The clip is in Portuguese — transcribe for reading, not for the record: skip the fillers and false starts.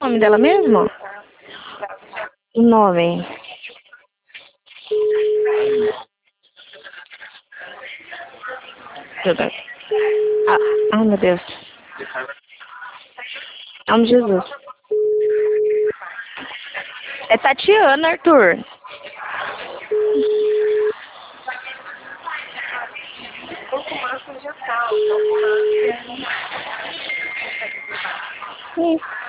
O nome dela mesmo? O nome. Deixa eu ver. Ai, meu Deus. Em nome de Jesus. É Tatiana, Arthur. Sim.